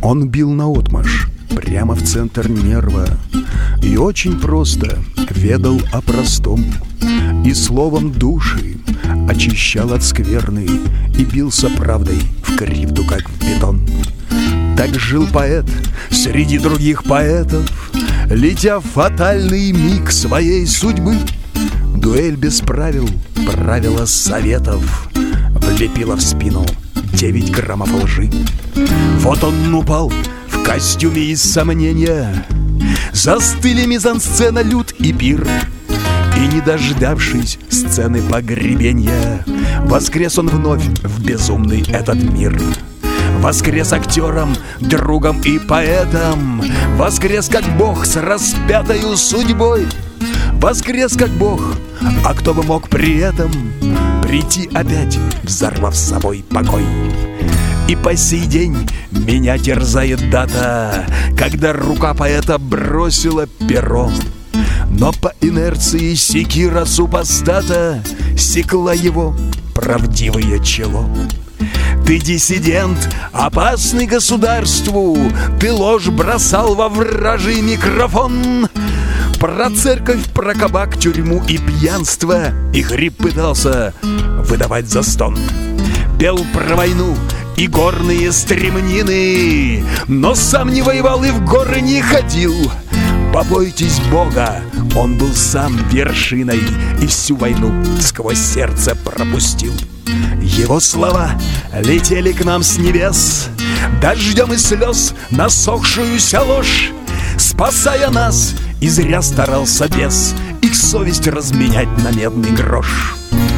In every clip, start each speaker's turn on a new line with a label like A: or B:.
A: Он бил наотмашь, прямо в центр нерва, и очень просто ведал о простом, и словом души очищал от скверны, и бился правдой в кривду, как в бетон. Так жил поэт среди других поэтов, летя в фатальный миг своей судьбы. Дуэль без правил, правила советов, влепила в спину 9 граммов лжи. Вот он упал в костюме из сомнения, застыли мизансцена, люд и пир. И, не дождавшись сцены погребения, воскрес он вновь в безумный этот мир. Воскрес актером, другом и поэтом, воскрес как бог с распятою судьбой. Воскрес как бог, а кто бы мог при этом прийти опять, взорвав с собой покой. И по сей день меня терзает дата, когда рука поэта бросила перо. Но по инерции секира супостата секла его правдивое чело. Ты диссидент, опасный государству, ты ложь бросал во вражий микрофон. Про церковь, про кабак, тюрьму и пьянство и хрип пытался выдавать за стон. Пел про войну и горные стремнины, но сам не воевал и в горы не ходил. Побойтесь Бога, он был сам вершиной и всю войну сквозь сердце пропустил. Его слова летели к нам с небес, дождем из слез насохшуюся ложь. Спасая нас, и зря старался бес их совесть разменять на медный грош.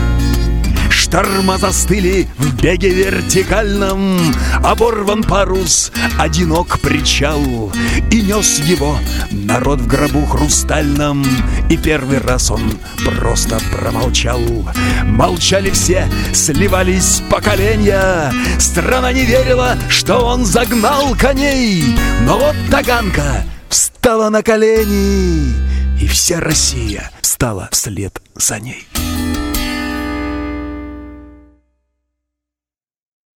A: Шторма застыли в беге вертикальном, оборван парус, одинок причал, и нес его народ в гробу хрустальном, и первый раз он просто промолчал. Молчали все, сливались поколения, страна не верила, что он загнал коней. Но вот Таганка встала на колени, и вся Россия встала вслед за ней.